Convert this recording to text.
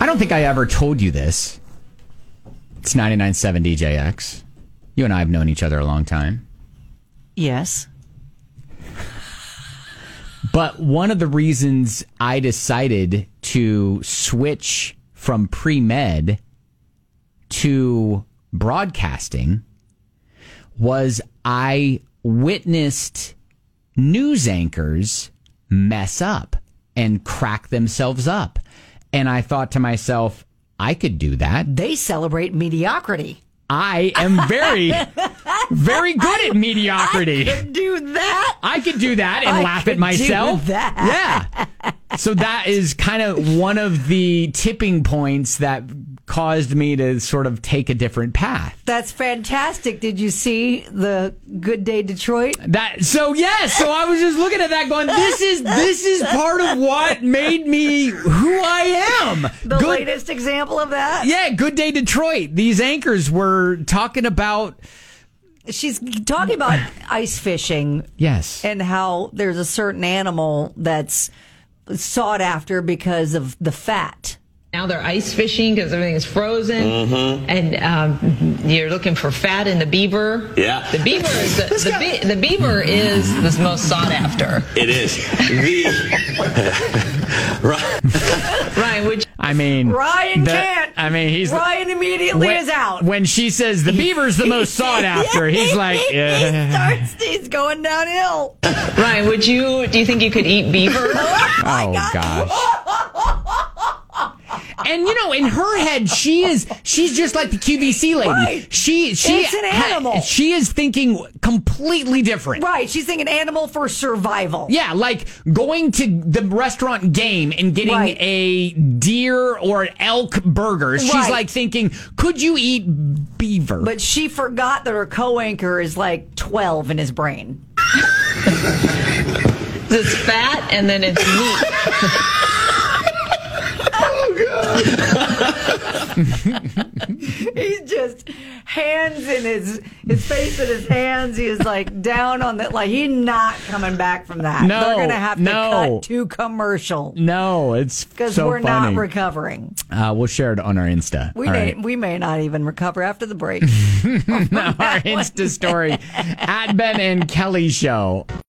I don't think I ever told you this. It's 99.7 DJX. You and I have known each other a long time. Yes. But one of the reasons I decided to switch from pre-med to broadcasting was I witnessed news anchors mess up and crack themselves up. And I thought to myself, I could do that. They celebrate mediocrity. I am very, very good at mediocrity. I could do that. I could do that and laugh at myself. Yeah. So that is kind of one of the tipping points that caused me to sort of take a different path. That's fantastic. Did you see the Good Day Detroit? So I was just looking at that going, this is part of what made me who I am. The latest example of that? Yeah, Good Day Detroit. These anchors were talking about... She's talking about ice fishing. Yes. And how there's a certain animal that's sought after because of the fat. Now they're ice fishing because everything is frozen, and you're looking for fat in the beaver. Yeah, the beaver is the beaver is the most sought after. It is. Ryan, would you? Ryan can't. Ryan immediately is out when she says the beaver's the most sought after. He's like, he's going downhill. Ryan, do you think you could eat beaver? Oh gosh. And in her head, she's just like the QVC lady. Right. It's an animal. She is thinking completely different. Right. She's thinking animal for survival. Yeah, like going to the restaurant Game and getting a deer or an elk burger. She's like thinking, could you eat beaver? But she forgot that her co-anchor is like 12 in his brain. It's fat and then it's meat. He's just hands in his face in his hands. He is like down on that. Like he's not coming back from that. No, they're gonna have to cut to commercial. No, it's because so we're funny. not recovering. We'll share it on our Insta. We may not even recover after the break. Our Insta story at Ben and Kelly Show.